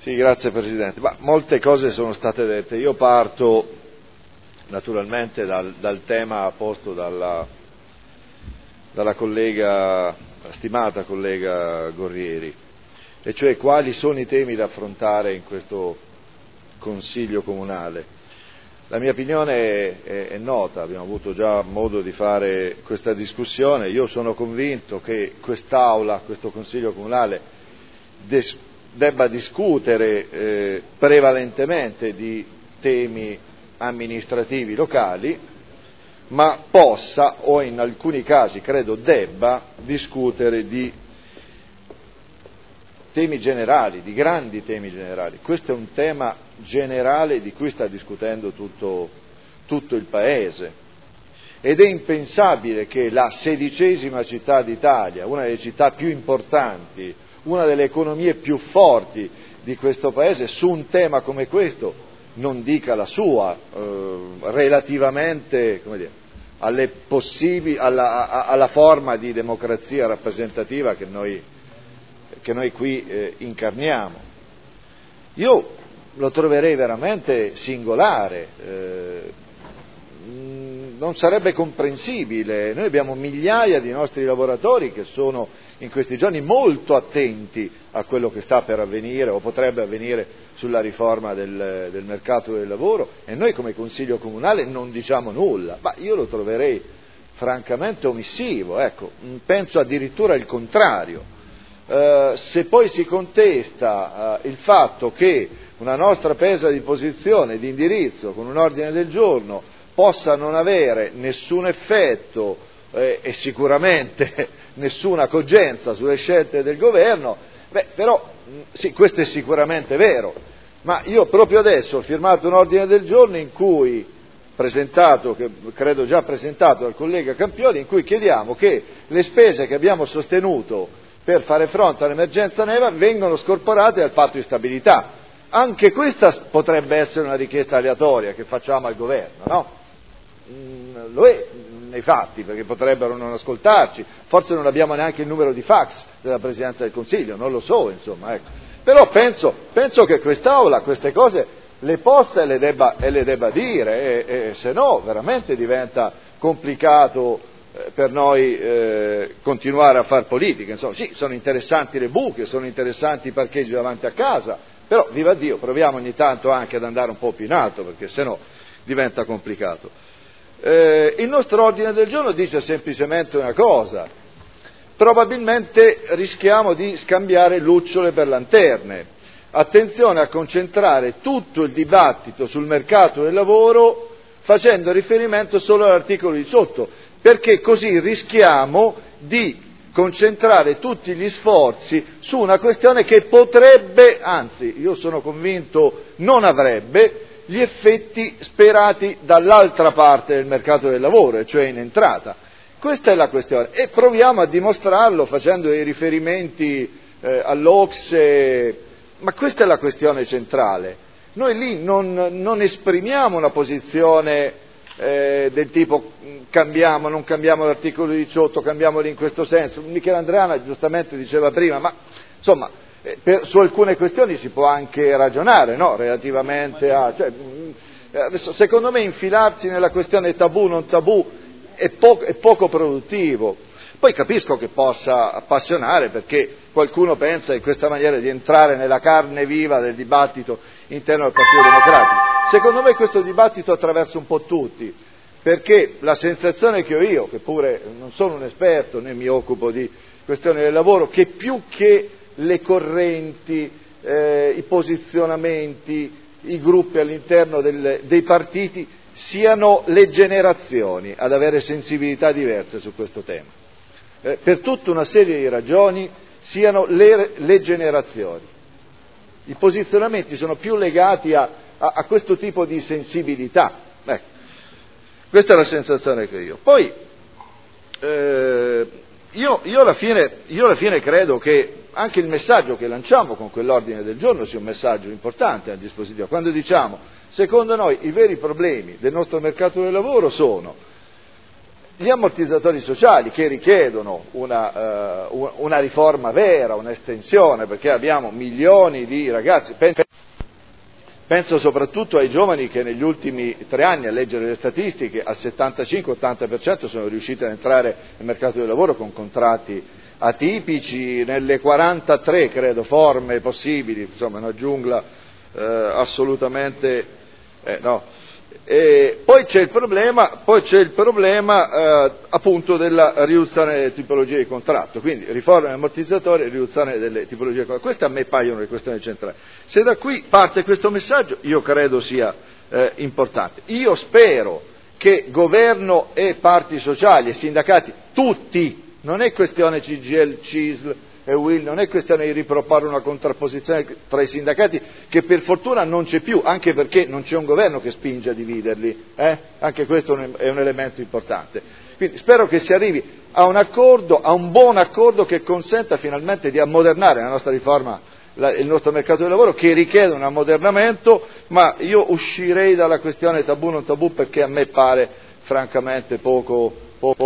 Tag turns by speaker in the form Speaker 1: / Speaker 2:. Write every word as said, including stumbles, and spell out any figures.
Speaker 1: Sì, grazie Presidente. Ma molte cose sono state dette. Io parto naturalmente dal, dal tema posto dalla, dalla collega, stimata collega Guerrieri, e cioè quali sono i temi da affrontare in questo Consiglio Comunale. La mia opinione è, è, è nota, abbiamo avuto già modo di fare questa discussione. Io sono convinto che quest'Aula, questo Consiglio Comunale, des, debba discutere eh, prevalentemente di temi amministrativi locali, ma possa, o in alcuni casi credo debba, discutere di temi generali, di grandi temi generali. Questo è un tema generale di cui sta discutendo tutto, tutto il Paese, ed è impensabile che la sedicesima città d'Italia, una delle città più importanti, una delle economie più forti di questo Paese, su un tema come questo non dica la sua eh, relativamente, come dire, alle possibili, alla, a, alla forma di democrazia rappresentativa che noi, che noi qui eh, incarniamo. Io lo troverei veramente singolare, eh, non sarebbe comprensibile. Noi abbiamo migliaia di nostri lavoratori che sono in questi giorni molto attenti a quello che sta per avvenire o potrebbe avvenire sulla riforma del, del mercato del lavoro, e noi come Consiglio Comunale non diciamo nulla. Ma io lo troverei francamente omissivo, ecco, penso addirittura il contrario. Uh, se poi si contesta uh, il fatto che una nostra presa di posizione, di indirizzo, con un ordine del giorno, possa non avere nessun effetto eh, e sicuramente nessuna cogenza sulle scelte del governo, beh, però sì, questo è sicuramente vero, ma io proprio adesso ho firmato un ordine del giorno in cui, presentato, che credo già presentato dal collega Campioli, in cui chiediamo che le spese che abbiamo sostenuto per fare fronte all'emergenza neve vengano scorporate dal patto di stabilità. Anche questa potrebbe essere una richiesta aleatoria che facciamo al governo, no? Mm, lo è nei fatti, perché potrebbero non ascoltarci, forse non abbiamo neanche il numero di fax della Presidenza del Consiglio, non lo so, insomma, ecco. Però penso, penso che quest'Aula queste cose le possa e le debba, e le debba dire, e, e se no veramente diventa complicato eh, per noi eh, continuare a far politica. Insomma, sì, sono interessanti le buche, sono interessanti i parcheggi davanti a casa, però viva Dio, proviamo ogni tanto anche ad andare un po' più in alto, perché se no diventa complicato. Eh, il nostro ordine del giorno dice semplicemente una cosa: probabilmente rischiamo di scambiare lucciole per lanterne. Attenzione a concentrare tutto il dibattito sul mercato del lavoro facendo riferimento solo all'articolo diciotto, perché così rischiamo di concentrare tutti gli sforzi su una questione che potrebbe, anzi io sono convinto non avrebbe, gli effetti sperati dall'altra parte del mercato del lavoro, cioè in entrata. Questa è la questione, e proviamo a dimostrarlo facendo dei riferimenti eh, all'O C S E, ma questa è la questione centrale. Noi lì non, non esprimiamo una posizione eh, del tipo cambiamo, non cambiamo l'articolo diciotto, cambiamolo in questo senso. Michele Andreana giustamente diceva prima, ma insomma, Per, su alcune questioni si può anche ragionare, no? Relativamente a, cioè, adesso, secondo me infilarsi nella questione tabù non tabù è, po- è poco produttivo. Poi capisco che possa appassionare, perché qualcuno pensa in questa maniera di entrare nella carne viva del dibattito interno del Partito Democratico. Secondo me questo dibattito attraversa un po' tutti, perché la sensazione che ho io, che pure non sono un esperto né mi occupo di questioni del lavoro, che più che le correnti, eh, i posizionamenti, i gruppi all'interno del, dei partiti siano le generazioni ad avere sensibilità diverse su questo tema. Eh, per tutta una serie di ragioni siano le, le generazioni. I posizionamenti sono più legati a, a, a questo tipo di sensibilità. Ecco, questa è la sensazione che ho. Poi, eh, io, io, alla fine, io alla fine credo che anche il messaggio che lanciamo con quell'ordine del giorno sia un messaggio importante a dispositivo. Quando diciamo, secondo noi i veri problemi del nostro mercato del lavoro sono gli ammortizzatori sociali che richiedono una, uh, una riforma vera, un'estensione, perché abbiamo milioni di ragazzi, penso soprattutto ai giovani che negli ultimi tre anni, a leggere le statistiche, al settantacinque ottanta per cento sono riusciti ad entrare nel mercato del lavoro con contratti atipici, nelle quarantatré, credo, forme possibili, insomma una giungla eh, assolutamente... Eh, no. E poi c'è il problema, poi c'è il problema eh, appunto della riduzione delle tipologie di contratto, quindi riforma degli ammortizzatori e riduzione delle tipologie di contratto. Queste a me paiono le questioni centrali. Se da qui parte questo messaggio, io credo sia eh, importante. Io spero che governo e parti sociali e sindacati, tutti, non è questione C G I L, C I S L e U I L, non è questione di riproporre una contrapposizione tra i sindacati che per fortuna non c'è più, anche perché non c'è un governo che spinge a dividerli, eh? Anche questo è un elemento importante. Quindi spero che si arrivi a un accordo, a un buon accordo che consenta finalmente di ammodernare la nostra riforma, la, il nostro mercato del lavoro, che richiede un ammodernamento, ma io uscirei dalla questione tabù non tabù perché a me pare francamente poco